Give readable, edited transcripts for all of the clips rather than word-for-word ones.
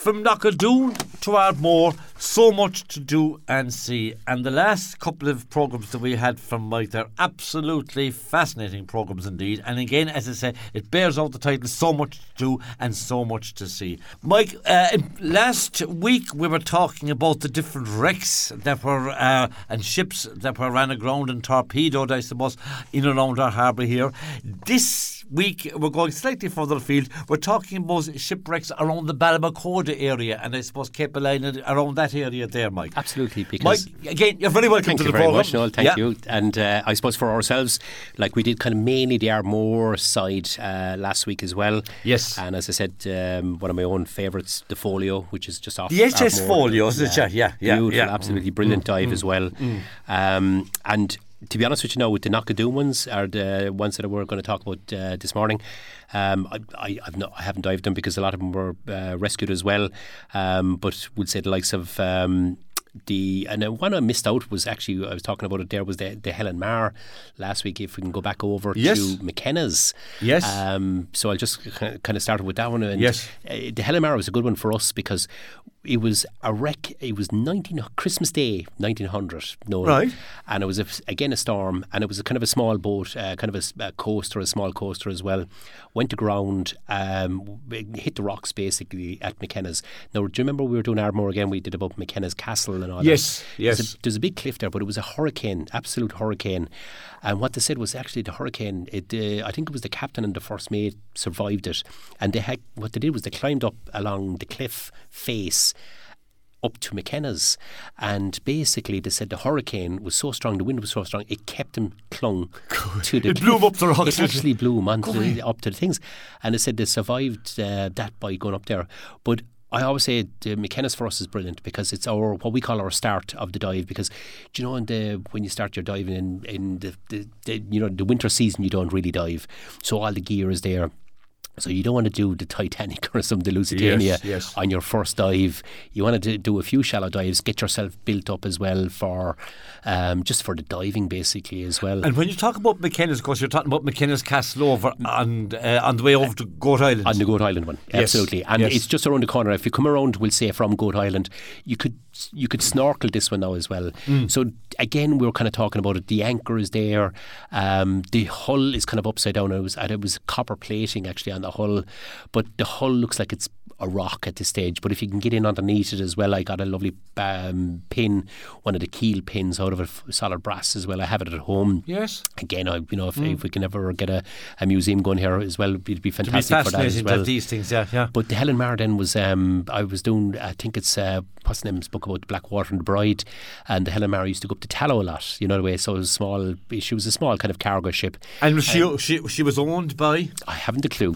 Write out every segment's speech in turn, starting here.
From Knockadoon to Ardmore, so much to do and see. And the last couple of programmes that we had from Mike, they're absolutely fascinating programmes indeed. And again, as I say, it bears out the title, so much to do and so much to see. Mike, last week we were talking about the different wrecks that were and ships that were ran aground and torpedoed, I suppose, in and around our harbour here. This week we're going slightly further afield. We're talking about shipwrecks around the Ballymacoda area, and I suppose Cape Line around that area there, Mike. Absolutely, because Mike, again, you're very welcome to the programme. Thank you very much, Noel. Thank you. And I suppose for ourselves, like we did kind of mainly the Ardmore side last week as well. Yes. And as I said, one of my own favourites, the Folio, which is just off the HS Ardmore. Folio, isn't it? Yeah. Beautiful, absolutely brilliant dive as well. And to be honest with you now, with the Knockadoon ones are the ones that we're going to talk about this morning. I haven't dived them because a lot of them were rescued as well. But we'll say the likes of and one I missed out was actually, I was talking about it there, was the Helen Mar last week. If we can go back over to McKenna's. Yes. So I'll just kind of start with that one. And yes. The Helen Mar was a good one for us because it was a wreck. It was Christmas Day 1900. No, right. And it was again a storm, and it was a kind of a small boat, kind of a coaster, a small coaster as well. Went aground, hit the rocks basically at McKenna's. Now, do you remember we were doing Ardmore again? We did about McKenna's Castle and all yes, that. Yes. There's a big cliff there, but it was a hurricane, absolute hurricane. And what they said was actually the hurricane, I think it was the captain and the first mate survived it. And what they did was they climbed up along the cliff face up to McKenna's, and basically they said the hurricane was so strong, the wind was so strong, it kept him clung to the cliff. It blew him up the rocks. It actually blew him up to the things, and they said they survived that by going up there. But I always say McKenna's for us is brilliant because it's what we call our start of the dive, because do you know when you start your diving in the winter season, you don't really dive, so all the gear is there. So you don't want to do the Titanic or some the Lusitania on your first dive. You want to do a few shallow dives, get yourself built up as well for just for the diving basically as well. And when you talk about McKenna's, of course, you're talking about McKenna's Castle over on the way over to Goat Island. On the Goat Island one, absolutely. And it's just around the corner. If you come around, we'll say from Goat Island, you could snorkel this one now as well. So again, we were kind of talking about it. The anchor is there. The hull is kind of upside down. It was copper plating actually on the hull, but the hull looks like it's a rock at this stage. But if you can get in underneath it as well, I got a lovely pin, one of the keel pins out of a solid brass as well. I have it at home. Yes. Again, if we can ever get a museum going here as well, it'd be fantastic for that as well. These things, yeah. But the Helen Mar then was I was doing, I think it's what's the name's book about the Blackwater and the Bride, and the Helen Mar used to go up to Tallow a lot, you know the way. So it was small. She was a small kind of cargo ship. And she was owned by? I haven't a clue.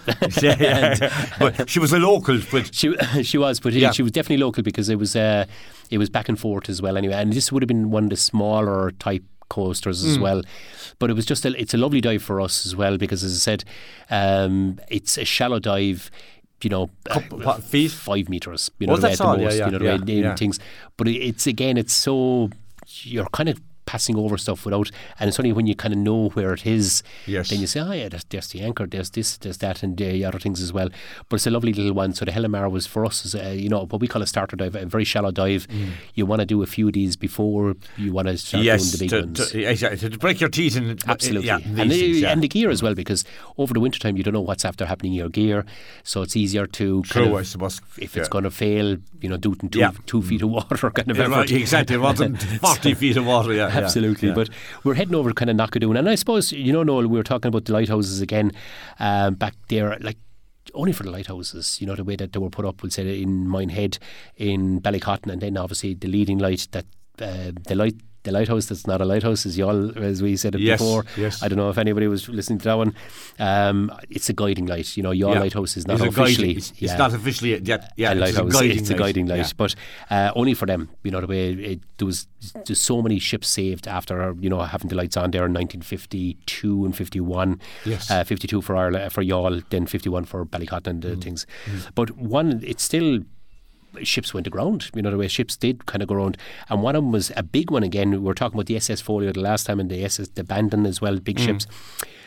But she was a local. But she was, but she was definitely local because it was back and forth as well anyway. And this would have been one of the smaller type coasters as well, but it was just it's a lovely dive for us as well because, as I said, it's a shallow dive. You know, what feet? 5 meters. You know, that's all. Things. But it's so you're kind of passing over stuff without, and it's only when you kind of know where it is, then you say, there's the anchor, there's this, there's that, and the other things as well. But it's a lovely little one. So the Helen Mar was for us, what we call a starter dive, a very shallow dive. You want to do a few of these before you want to start doing the big ones. Exactly, to break your teeth in. Absolutely. And the gear as well, because over the winter time you don't know what's after happening in your gear, so it's easier to I suppose, if it's going to fail, do it in 2 feet of water kind of effort. Exactly, it wasn't 40 feet of water. Absolutely, but we're heading over to kind of Knockadoon, and I suppose Noel, we were talking about the lighthouses again back there, like only for the lighthouses, the way that they were put up, we'll say in Minehead, in Ballycotton, and then obviously the leading light that the lighthouse that's not a lighthouse, as we said it before. Yes. I don't know if anybody was listening to that one. It's a guiding light. Your lighthouse is not officially. It's not officially yet. A lighthouse. It's a guiding light, but only for them. The way there's so many ships saved after having the lights on there in 1952 and 51. Yes. 52 for Ireland, for Youghal, then 51 for Ballycotton and things. But it's still. Ships went aground, the way ships did kind of go around, and one of them was a big one again. We were talking about the SS Folio the last time, and the SS the Bandon as well, big ships.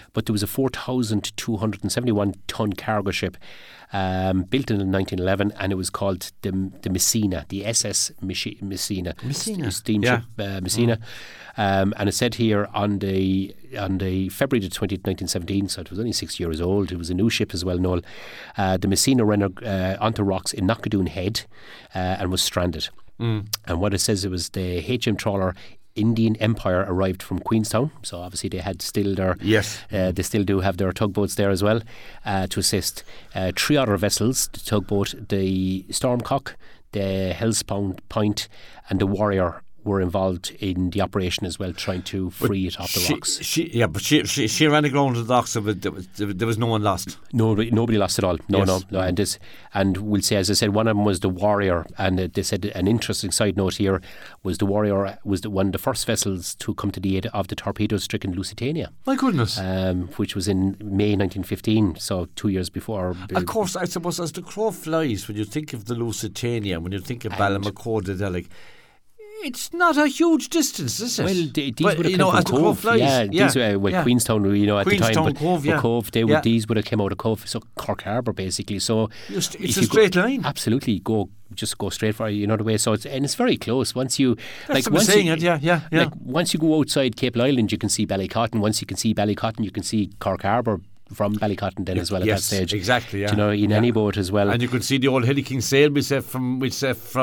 but there was a 4,271 ton cargo ship built in 1911, and it was called the Messina, the SS Messina, steamship Messina. And it said here on the February the 20th, 1917, so it was only 6 years old. It was a new ship as well, Noel. The Messina ran onto rocks in Knockadoon Head and was stranded. And what it says, it was the HM trawler Indian Empire arrived from Queenstown, so obviously they had still their they still do have their tugboats there as well to assist. 3 other vessels, the tugboat, the Stormcock, the Hellspound Point, and the Warrior, were involved in the operation as well, trying to free it off the rocks. She ran aground the docks, so there was no one lost. Nobody lost at all. No. And we'll say, as I said, one of them was the Warrior, and they said an interesting side note here was the Warrior was one of the first vessels to come to the aid of the torpedo-stricken Lusitania. My goodness. Which was in May 1915, so 2 years before. Of course, I suppose as the crow flies, when you think of the Lusitania, when you think of Ballymacord, they're like, it's not a huge distance, is it? Well, these would have come from Cove. Queenstown, at the time, but Cove, these would have come out of Cove, so Cork Harbour basically. So it's a straight line. Absolutely, just go straight for the way. So it's very close. Once you once you go outside Cape Island, you can see Ballycotton. Once you can see Ballycotton, you can see Cork Harbour from Ballycotton then as well at that stage. Exactly, yeah. In any boat as well. And you could see the old Hilly King sail we say from you'd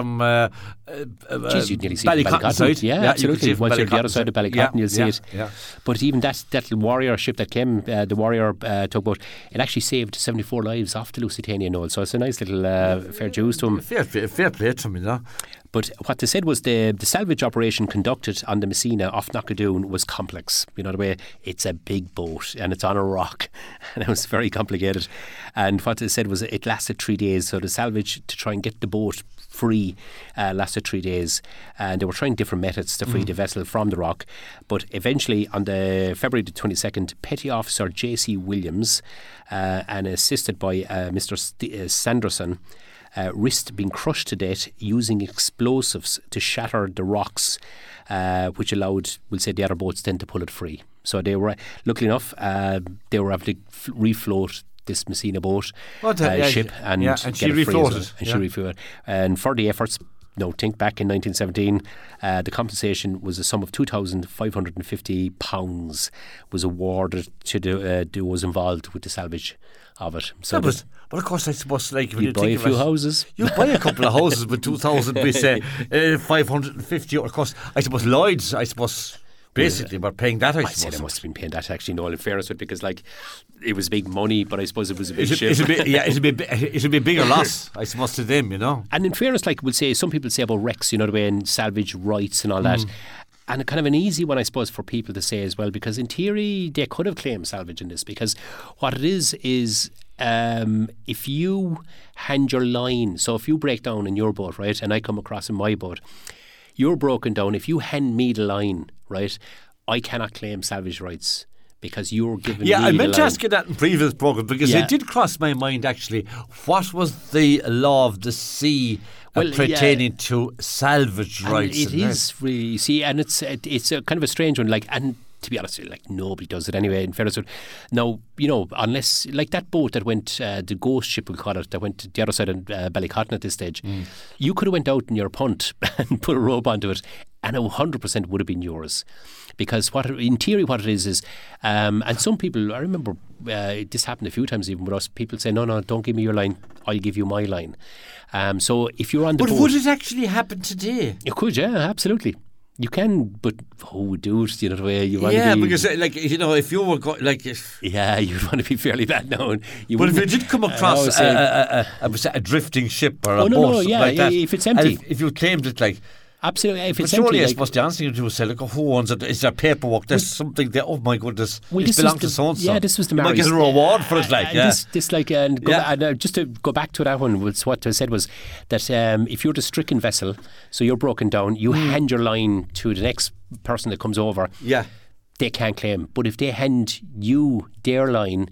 nearly see Ballycotton side. Yeah, absolutely. Once you're on the other side of Ballycotton, you'll see it. Yeah. But even that Warrior ship that came, the Warrior tugboat, it actually saved 74 lives off the Lusitania, Noel. So it's a nice little fair dues to him. Fair play to him, But what they said was the salvage operation conducted on the Messina off Knockadoon was complex. The way it's a big boat and it's on a rock, and it was very complicated. And what they said was it lasted 3 days. So the salvage to try and get the boat free lasted 3 days, and they were trying different methods to free the vessel from the rock. But eventually, on the February the 22nd, Petty Officer J.C. Williams and assisted by Mr. Sanderson risked being crushed to death using explosives to shatter the rocks, which allowed, we'll say, the other boats then to pull it free. So they were, luckily enough, they were able to refloat this Messina boat ship and she refloated. She refloated. And for the efforts, think back in 1917, the compensation was a sum of £2,550 was awarded to those involved with the salvage of it. So but of course, I suppose, like when you buy a few houses, you buy a couple of houses with 2,000, we say 550. Of course, I suppose Lloyd's, basically were paying that. I say they must have been paying that actually. No, in fairness, because it was big money, but I suppose it was a big ship. It'll be a bigger loss, I suppose, to them, And in fairness, we'll say, some people say about wrecks, the way, and salvage rights and all that. And kind of an easy one, I suppose, for people to say as well, because in theory they could have claimed salvage in this, because what it is if you hand your line, so if you break down in your boat, right, and I come across in my boat, you're broken down, if you hand me the line, right, I cannot claim salvage rights because you're giving me the line. Yeah, I meant to ask you that in previous programmes, because it did cross my mind actually, what was the law of the sea pertaining to salvage rights? It is really, you see, and it's a kind of a strange one, and to be honest, nobody does it anyway, in fairness. Now, unless, that boat that went, the ghost ship, we'll call it, that went to the other side of Ballycotton at this stage, you could have went out in your punt and put a rope onto it, and 100% would have been yours. Because in theory what it is, and some people, I remember this happened a few times even with us, people say, no, don't give me your line, I'll give you my line. So if you're on the boat... But would it actually happen today? It could, yeah, absolutely. You can, but who would do it? The way you want to be. Yeah, because if you were you'd want to be fairly bad known. But if you did come across a drifting ship or a boat, like that, if it's empty, if you claimed it absolutely, if it's surely, empty, I suppose the answer you do is say, who owns it? Is there paperwork? There's something there. Oh my goodness, it belongs to so and so. Yeah, this was the you might get a reward for it, just to go back to that one, what I said was that if you're the stricken vessel, so you're broken down, you hand your line to the next person that comes over. Yeah, they can't claim. But if they hand you their line,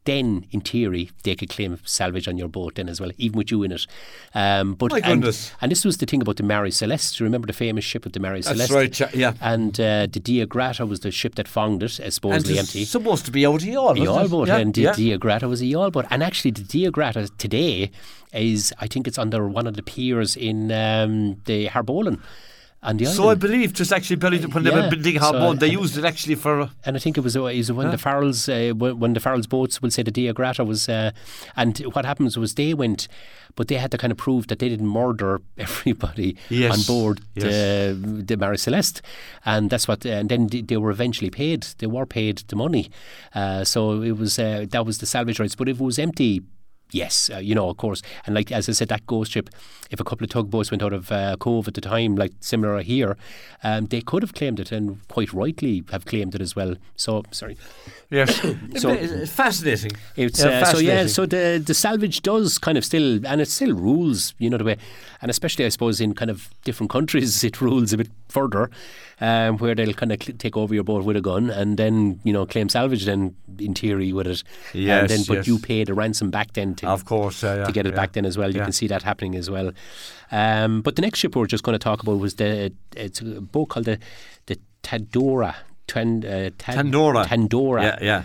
then in theory they could claim salvage on your boat then as well, even with you in it. But My goodness. And this was the thing about the Mary Celeste. Remember the famous ship of the Mary Celeste? That's right, yeah. And the Dia Grata was the ship that found it, supposedly empty. It's supposed to be out of yawl, yawl boat, and the Dia Grata was a yawl boat. And actually the Dia Grata today is, I think it's under one of the piers in the Harbolin. So I believe just actually buried when they were building Harbour, they used it actually for. And I think it was when the Farrell's boats, will say the Dia Grata was, and what happens was they went, but they had to kind of prove that they didn't murder everybody on board the Mary Celeste, and that's what. And then they were eventually paid. They were paid the money, so it was that was the salvage rights. But if it was empty. Yes, of course. And like, as I said, that ghost ship, if a couple of tugboats went out of Cove at the time, like similar here, they could have claimed it, and quite rightly have claimed it as well. So, sorry. Yes. It's fascinating. It's fascinating. So the salvage does kind of still, and it still rules, the way, and especially I suppose in kind of different countries it rules a bit further, where they'll kind of take over your boat with a gun and then, claim salvage then in theory with it. Yes, and then, but you pay the ransom back then to get it back then as well. You can see that happening as well. But the next ship we're just going to talk about was it's a boat called the Tandora. Tandora. Yeah.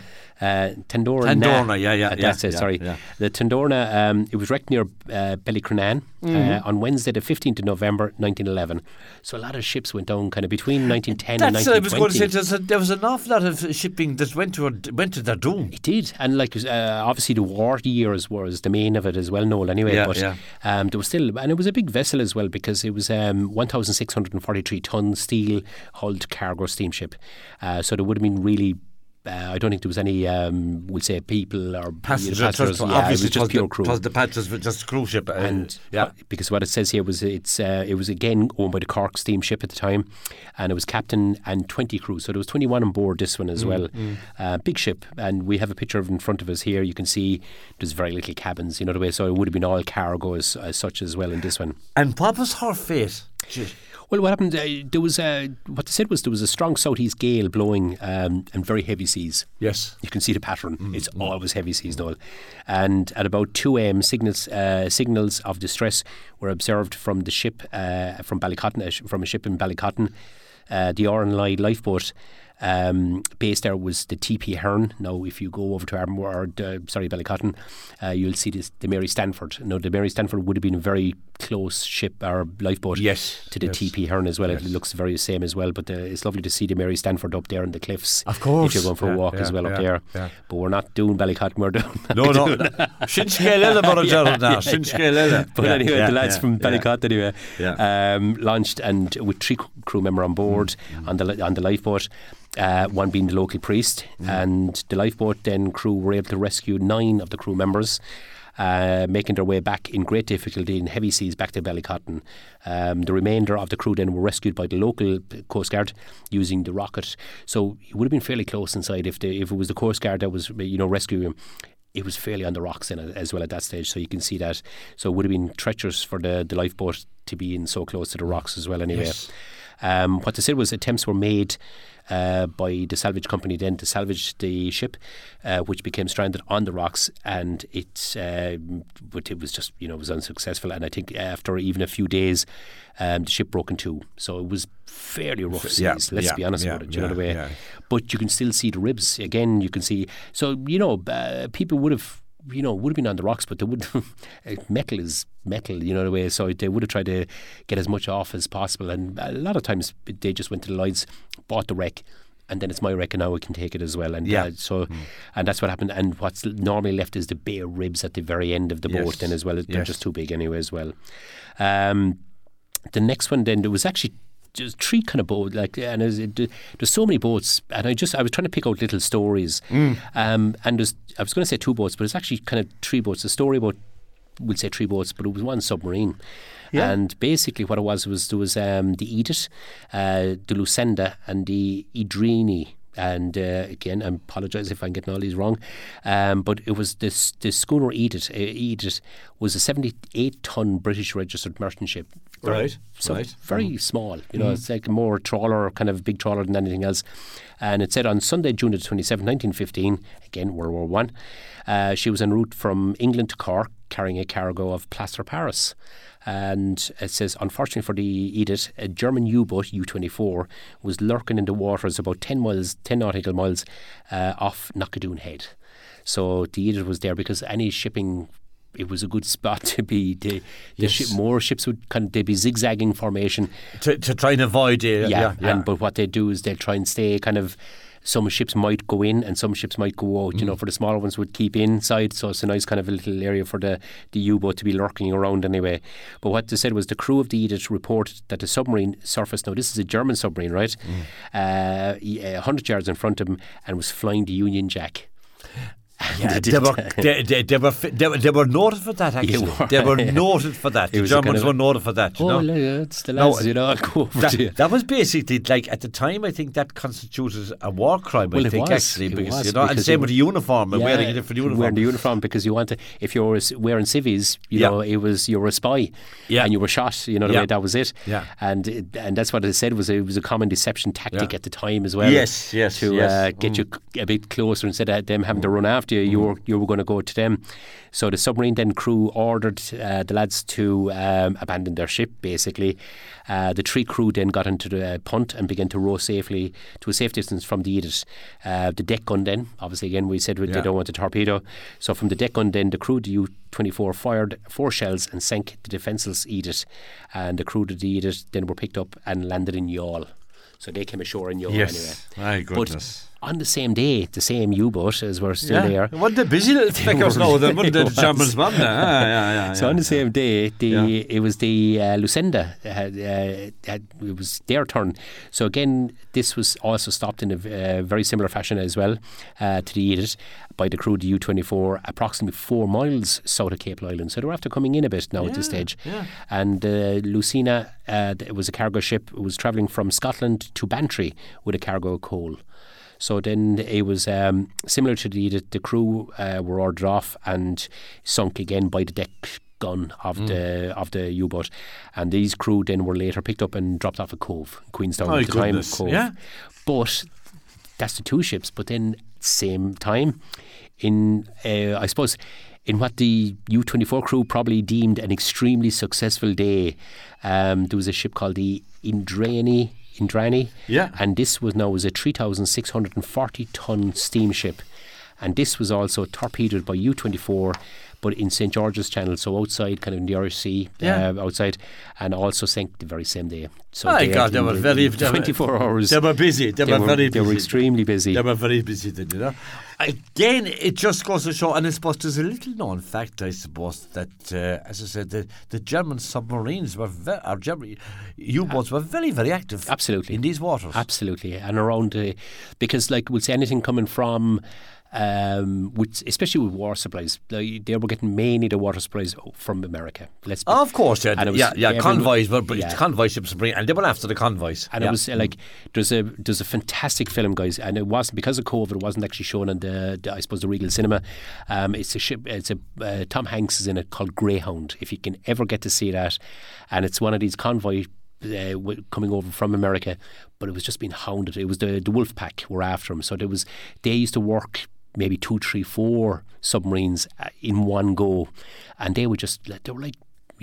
Tandorna, that's it. Sorry, yeah. The Tandorna. It was wrecked near Ballycrannan on Wednesday, the 15th of November, 1911. So a lot of ships went down, kind of between 1910 and 1920. That's what I was going to say. There was an awful lot of shipping that went to their doom. It did, and like obviously the war years was the main of it as well, Noel. Anyway, there was still, and it was a big vessel as well because it was 1,643 ton steel hulled cargo steamship. So there would have been really. I don't think there was any, we'll say, people or passengers. Obviously, it was just pure crew. It was the passengers, just a cruise ship. Because what it says here was it was again owned by the Cork steamship at the time, and it was captain and 20 crew. So there was 21 on board this one as well. Big ship, and we have a picture of it in front of us here. You can see there's very little cabins, the way. So it would have been all cargo as such as well in this one. And what was her fate? Well, what happened, there was what they said was there was a strong southeast gale blowing and very heavy seas. Yes. You can see the pattern. It's always heavy seas, Noel. And at about 2 a.m, signals of distress were observed from the ship, from Ballycotton, from a ship in Ballycotton. The Oranlide lifeboat based there was the TP Hearn. Now, if you go over to Ballycotton, you'll see the Mary Stanford. Now, the Mary Stanford would have been a very close ship or lifeboat to the TP Hearn as well. It looks very same as well, but it's lovely to see the Mary Stanford up there in the cliffs. Of course. If you're going for a walk as well up there. Yeah. But we're not doing Ballycotton, we're doing... No. But anyway, the lads from Ballycotton launched, and with 3 crew members on board on the lifeboat. One being the local priest, and the lifeboat then crew were able to rescue 9 of the crew members, making their way back in great difficulty in heavy seas back to Ballycotton. The remainder of the crew then were rescued by the local Coast Guard using the rocket. So it would have been fairly close inside if it was the Coast Guard that was rescuing him. It was fairly on the rocks then as well at that stage, so you can see that. So it would have been treacherous for the lifeboat to be in so close to the rocks as well anyway. Yes. What they said was attempts were made by the salvage company then to salvage the ship, which became stranded on the rocks, and but it was just, it was unsuccessful. And I think after even a few days, the ship broke in 2. So it was fairly rough seas, let's be honest about it, you know the way. Yeah. But you can still see the ribs. Again, you can see, so, people would have been on the rocks, but they would metal is metal, the way, so they would have tried to get as much off as possible, and a lot of times they just went to the Lloyds, bought the wreck, and then it's my wreck and now we can take it as well, and and that's what happened. And what's normally left is the bare ribs at the very end of the boat then as well. They're just too big anyway as well. The next one then, there was actually just 3 kind of boats, and there's so many boats, and I was trying to pick out little stories, and I was going to say 2 boats, but it's actually kind of 3 boats. The story about, we'll say 3 boats, but it was 1 submarine. Yeah. And basically what it was there was the Edith, the Lucenda and the Idrini And again, I apologise if I'm getting all these wrong, but it was the schooner Edith was a 78-ton British registered merchant ship. Right. Very small. It's like more trawler, kind of big trawler than anything else. And it said on Sunday, June the 27th, 1915, again World War One, she was en route from England to Cork, carrying a cargo of plaster Paris. And it says, unfortunately for the Edith, a German U-boat, U-24, was lurking in the waters about 10 nautical miles off Knockadoon Head. So the Edith was there because any shipping, it was a good spot to be. More ships would they'd be zigzagging formation to try and avoid it. But what they do is they'll try and stay kind of. Some ships might go in and some ships might go out. For the smaller ones would keep inside, so it's a nice kind of a little area for the U-boat to be lurking around anyway. But what they said was the crew of the Edith reported that the submarine surfaced. Now this is a German submarine, right? 100 yards in front of them and was flying the Union Jack. Yeah, they were noted for that, actually. They were noted for that. The Germans were noted for that, it's the lads, I'll go over to you. That was basically, like, at the time, I think that constituted a war crime, because and same with the uniform, wearing a different uniform. Wearing the uniform because you want to, if you were wearing civvies, you were a spy, and you were shot, that was it. Yeah. And that's what it said, it was a common deception tactic at the time as well. Yes. To get you a bit closer instead of them having to run after you were going to go to them. So the submarine then crew ordered the lads to abandon their ship, basically. The three crew then got into the punt and began to row safely to a safe distance from the Edith. The deck gun then, obviously again we said they don't want a torpedo. So from the deck gun then, the crew of the U-24 fired 4 shells and sank the defenceless Edith. And the crew of the Edith then were picked up and landed in Youghal. So they came ashore in Youghal anyway. My goodness. But on the same day, the same U-boat as we're still there. What the busy little flickers now, the Germans, man. So on the same day, it was the Lucenda. It was their turn. So again, this was also stopped in a very similar fashion as well to the Edith by the crew of the U-24, approximately 4 miles south of Cape Island. So they were after coming in a bit now at this stage. Yeah. And Lucina, it was a cargo ship. It was travelling from Scotland to Bantry with a cargo of coal. So then it was similar to the crew were ordered off and sunk again by the deck gun of the U-boat, and these crew then were later picked up and dropped off at Cove, Queenstown at the time. Cove. Yeah. But that's the 2 ships. But then same time, in I suppose in what the U-24 crew probably deemed an extremely successful day, there was a ship called the Indrani. And this was a 3,640-ton steamship, and this was also torpedoed by U-24, but in St. George's Channel, so outside, kind of in the Irish Sea, outside, and also sank the very same day. So they were very 24 hours. They were busy. They were very busy. They were extremely busy. They were very busy. Again, it just goes to show, and I suppose there's a little known fact, I suppose, that as I said, the German submarines were German U-boats were very, very active. Absolutely. In these waters. Absolutely, and around because, like, we'll say anything coming from. Especially with water supplies, they were getting mainly the water supplies from America. Of course, convoys were convoy ships, and they were after the convoys. And it was like there's a fantastic film, guys, and it wasn't because of COVID. It wasn't actually shown on the I suppose the Regal Cinema. It's a ship. It's a Tom Hanks is in it called Greyhound. If you can ever get to see that, and it's one of these convoy. Coming over from America, but it was just being hounded. It was the Wolf Pack were after him. So they used to work maybe 2, 3, 4 submarines in one go, and they were like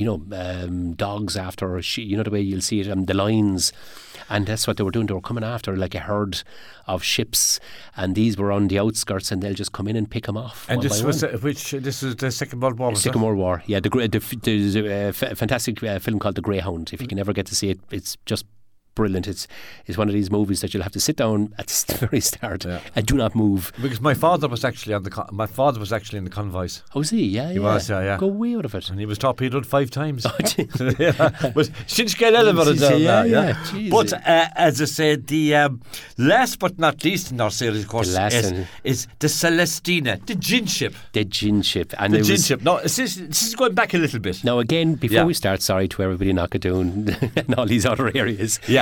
dogs after the way you'll see it the lines, and that's what they were doing. They were coming after like a herd of ships, and these were on the outskirts, and they'll just come in and pick them off. And this was the Second World War. Second World War, yeah. There's a fantastic film called The Greyhound. If you can ever get to see it, it's just brilliant. It's one of these movies that you'll have to sit down at the very start and do not move. Because my father was actually in the convoys. Oh, was he? Yeah, he was. Yeah. Go way out of it. And he was torpedoed 5 times. Oh, but since get elevated down there. But as I said, the last but not least in our series, of course, is the Celestina, the gin ship. The gin ship. And the gin ship. No, this is going back a little bit. Now again, before we start, sorry to everybody in Knockadoon and all these other areas. Yeah.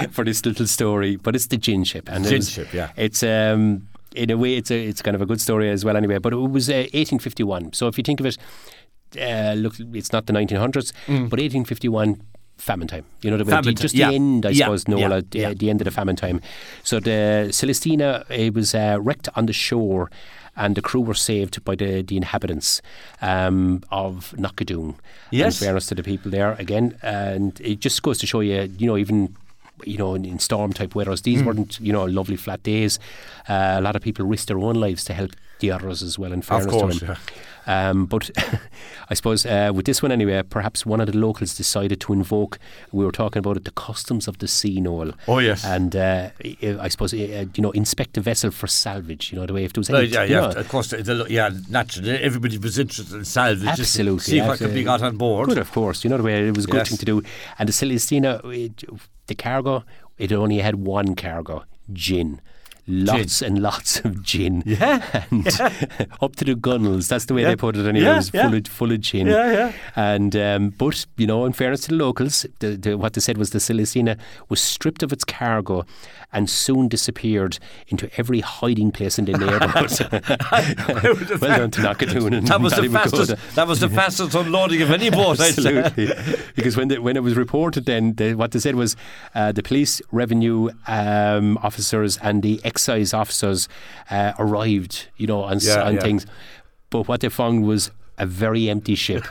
for this little story, but it's the gin ship. And gin ship, yeah. It's in a way, it's kind of a good story as well. Anyway, but it was 1851. So if you think of it, look, it's not the 1900s, but 1851. Famine time, you know, just the end, I suppose, Noel, the end of the famine time. So the Celestina, it was wrecked on the shore, and the crew were saved by the inhabitants of Knockadoon. Yes. In fairness to the people there, again, and it just goes to show you, even in storm type weathers, these weren't, lovely flat days. A lot of people risked their own lives to help the others as well, in fairness to them. But I suppose with this one anyway, perhaps one of the locals decided to invoke, we were talking about it, the customs of the sea, Noel. Oh, yes. And I suppose, inspect the vessel for salvage, the way if there was any... of course, naturally, everybody was interested in salvage. Absolutely. Just to see what could be got on board. Good, of course. The way it was a good thing to do. And the Celestina, the cargo, it only had one cargo, gin. Lots and lots of gin. And up to the gunnels. That's the way they put it anyway. It was full of gin. And but, in fairness to the locals, what they said was the Celestina was stripped of its cargo and soon disappeared into every hiding place in the neighbourhood. Well done to Knockadoon and that was the fastest unloading of any boat, I'd say. Because when it was reported then, what they said was the police, revenue officers and the excise officers arrived, on things. But what they found was a very empty ship.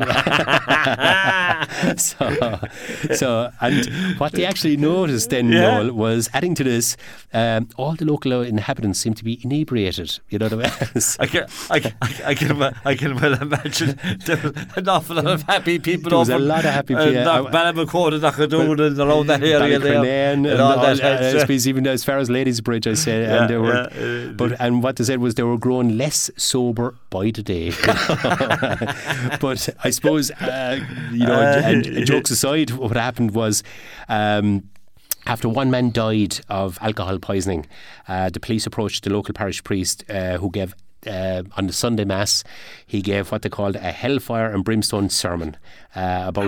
So, and what they actually noticed then, Noel, was adding to this, all the local inhabitants seemed to be inebriated. You know what I can well imagine there was an awful lot of happy people. There was a lot of happy people. Ballymacoda and Knockadoon and around that area there. And all that. Even as far as Ladies Bridge, I say. And they were, and what they said was they were growing less sober by the day. But I suppose, and jokes aside, what happened was after one man died of alcohol poisoning, the police approached the local parish priest who gave on the Sunday Mass, he gave what they called a hellfire and brimstone sermon about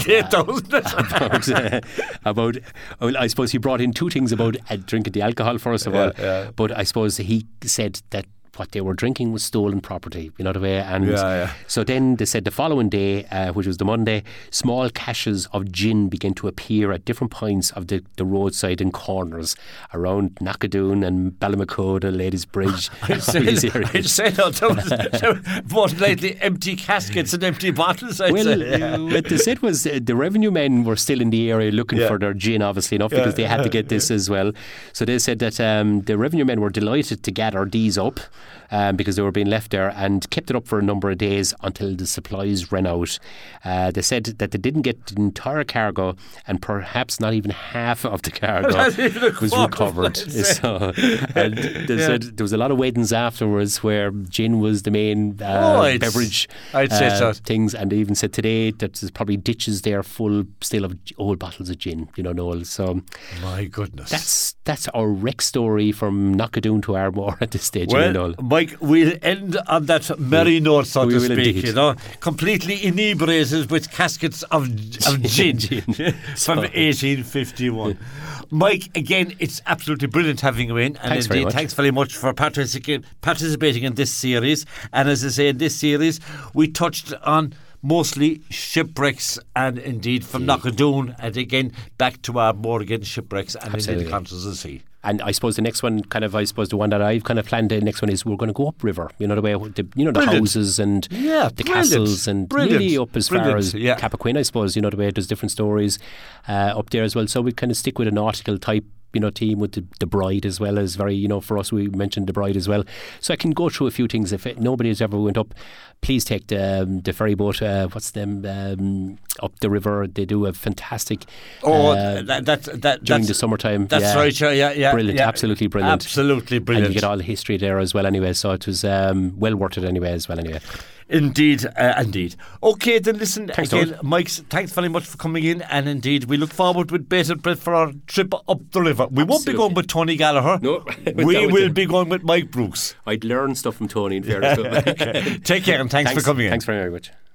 I suppose he brought in two things about drinking the alcohol first of all, but I suppose he said that what they were drinking was stolen property, the way. And so then they said the following day, which was the Monday, small caches of gin began to appear at different points of the roadside and corners around Knockadoon and Ballymacoda, Ladies Bridge. I'd say there was most likely empty caskets and empty bottles. What they said was the revenue men were still in the area looking for their gin, obviously enough, because they had to get this as well. So they said that the revenue men were delighted to gather these up. Because they were being left there, and kept it up for a number of days until the supplies ran out. They said that they didn't get the entire cargo, and perhaps not even half of the cargo was recovered. So, and they said there was a lot of weddings afterwards where gin was the main beverage. I'd say so. Things, and they even said today that there's probably ditches there full still of old bottles of gin. Noel. So my goodness, that's our wreck story from Knockadoon to Ardmore at this stage. Well, Mike, we'll end on that merry note, so to speak, indeed. Completely inebriated with caskets of gin from 1851. Mike, again, it's absolutely brilliant having you in, and thanks very much for participating in this series. And as I say, in this series, we touched on mostly shipwrecks, and indeed from Knockadoon, and again back to Ardmore again, shipwrecks, and indeed the Constance of the Sea. And I suppose the next one, the one that I've kind of planned, the next one is we're going to go upriver. The way, the houses and the castles, and nearly up as far as Cappoquin, I suppose. The way there's different stories up there as well. So we kind of stick with a nautical type team with the Bride as well as very, for us, we mentioned the Bride as well. So I can go through a few things. If nobody has ever went up, please take the ferry boat, up the river. They do a fantastic during the summertime. That's right, yeah. Brilliant, absolutely brilliant. Absolutely brilliant. And you get all the history there as well anyway, so it was well worth it anyway as well anyway. Indeed. Okay, then listen, thanks again, Mike, thanks very much for coming in, and indeed we look forward with bated breath for our trip up the river. We won't be going with Tony Gallagher. No. We will be going with Mike Brooks. I'd learn stuff from Tony in fairness. Okay. Take care, and thanks for coming in. Thanks very much.